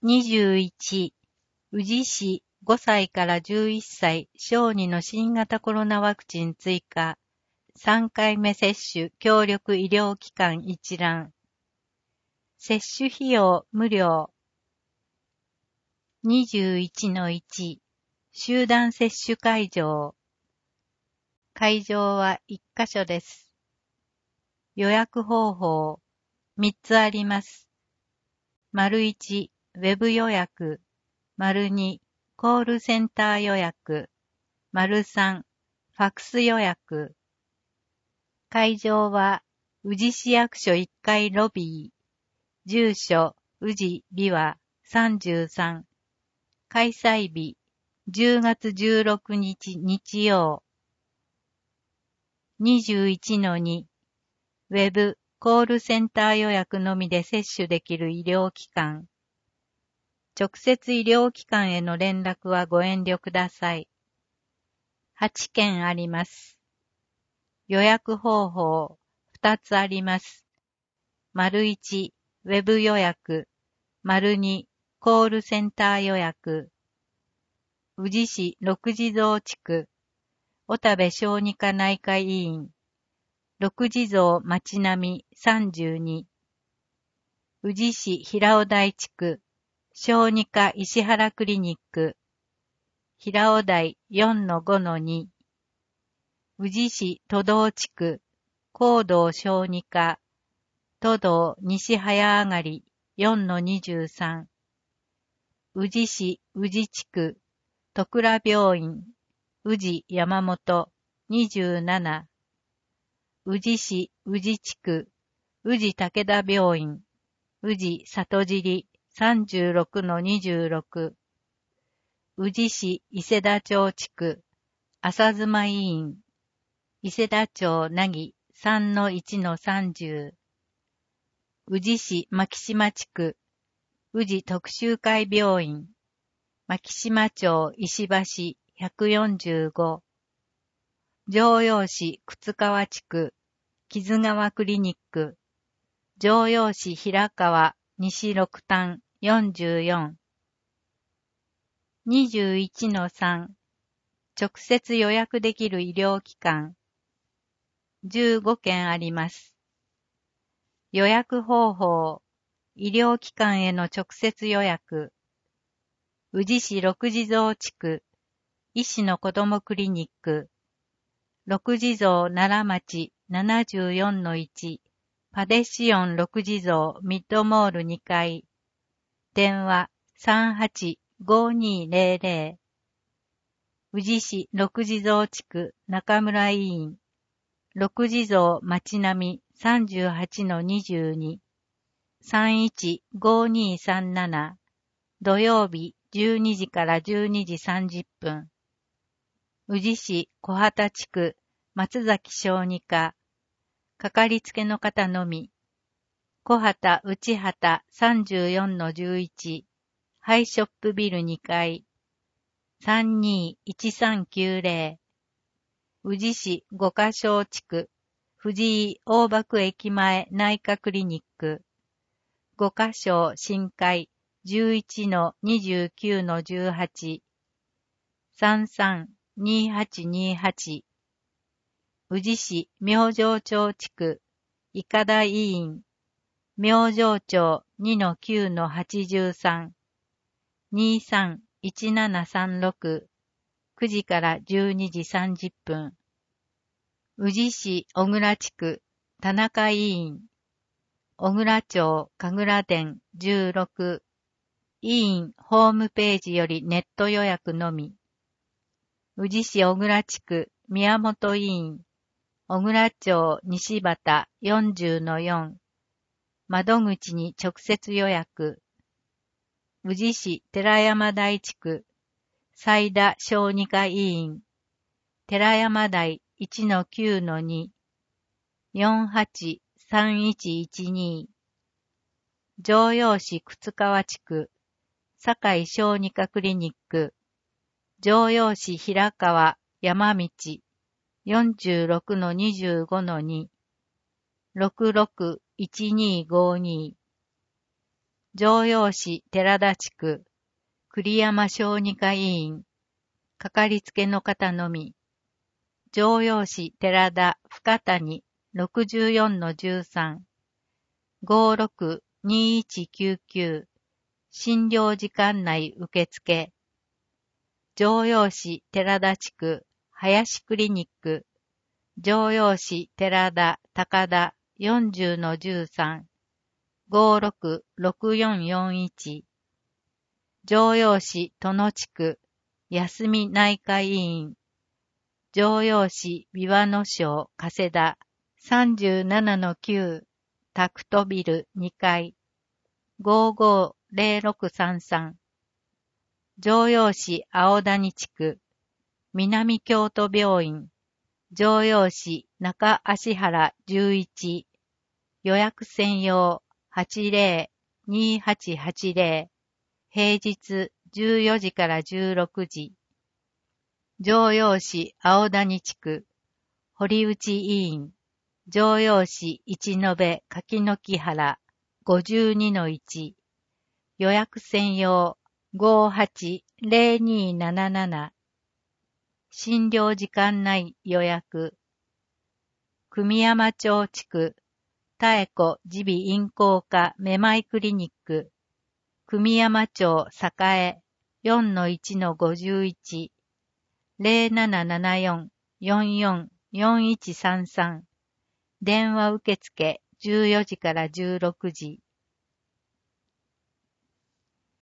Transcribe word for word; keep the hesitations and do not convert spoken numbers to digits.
にじゅういち、宇治市ごさいからじゅういっさい小児の新型コロナワクチン追加、さんかいめ接種協力医療機関一覧。接種費用無料。にじゅういちのいち、集団接種会場。会場はいっかしょです。予約方法、みっつあります。丸いち、ウェブ予約。丸に、コールセンター予約。丸さん、ファクス予約。会場は、宇治市役所いっかいロビー。住所、宇治美和さんじゅうさん。開催日、じゅうがつじゅうろくにち日曜。にじゅういちのに、ウェブ、コールセンター予約のみで接種できる医療機関。直接医療機関への連絡はご遠慮ください。はちけんあります。予約方法、ふたつあります。丸いち、ウェブ予約。丸に、コールセンター予約。宇治市六地蔵地区。小田部小児科内科医院。六地蔵町並さんじゅうに。宇治市平尾台地区。小児科石原クリニック。平尾台 よんのごのに。宇治市都道地区。高道小児科。都道西早上がり よんのにじゅうさん。宇治市宇治地区。徳倉病院。宇治山本にじゅうなな。宇治市宇治地区。宇治武田病院。宇治里尻 さんじゅうろくのにじゅうろく。宇治市伊勢田町地区。浅妻医院。伊勢田町なぎ さんのいちのさんじゅう。宇治市牧島地区。宇治徳洲会病院。牧島町石橋ひゃくよんじゅうご。城陽市靴川地区。木津川クリニック。城陽市平川西六反よんじゅうよん。にじゅういちのさん。直接予約できる医療機関。じゅうごけんあります。予約方法。医療機関への直接予約。宇治市六地蔵地区。医師の子どもクリニック。六地蔵奈良町 ななじゅうよんのいち。パデシオン六地蔵ミッドモールにかい。電話 さんはちごにーぜろぜろ。宇治市六地蔵地区中村医院。六地蔵町並さんじゅうはちのにじゅうに。さんいちごにーさんなな。土曜日じゅうにじからじゅうにじさんじゅっぷん。宇治市小畑地区松崎小児科。かかりつけの方のみ。小畑内畑 さんじゅうよんのじゅういち。ハイショップビルにかい。さんにーいちさんきゅうぜろ。宇治市五箇小地区。藤井大爆駅前内科クリニック。五箇小新会 じゅういちのにじゅうきゅうのじゅうはち。さんさんにーはちにーはち。宇治市明星町地区。医科大医院。明星町 にのきゅうのはちじゅうさん。にーさんいちななさんろく。くじからじゅうにじさんじゅっぷん。宇治市小倉地区。田中医院。小倉町神楽殿じゅうろく。医院ホームページよりネット予約のみ。宇治市小倉地区宮本医院。小倉町西畑 よんじゅうのよん。窓口に直接予約。宇治市寺山台地区。斉田小児科医院。寺山台 いちのきゅうのに。よんはちさんいちいちに。城陽市靴川地区。堺小児科クリニック。城陽市平川山道 よんじゅうろくのにじゅうごのに。ろくろくいちにーごに。 城陽市寺田地区、栗山小児科医院、かかりつけの方のみ、城陽市寺田深谷 ろくじゅうよんのじゅうさん、ごろくにいちきゅうきゅう、診療時間内受付、城陽市寺田地区、林クリニック、城陽市寺田高田よんじゅうのじゅうさん、ごろくろくよんよんいち、城陽市殿地区、休み内科医院、城陽市琵琶野省加世田 さんじゅうななのきゅう タクトビルにかい ごごぜろろくさんさん、城陽市青谷地区、南京都病院、城陽市中芦原じゅういち、予約専用 はちぜろにはちはちぜろ、平日じゅうよじからじゅうろくじ、城陽市青谷地区、堀内医院、城陽市一延柿の木原ごじゅうにのいち、予約専用 ごはちぜろになななな、診療時間内予約、久美山町地区、妙子耳鼻咽喉科めまいクリニック、久美山町栄 よんのいちのごじゅういち、ぜろななななよん よんよん よんいちさんさん、電話受付じゅうよじからじゅうろくじ、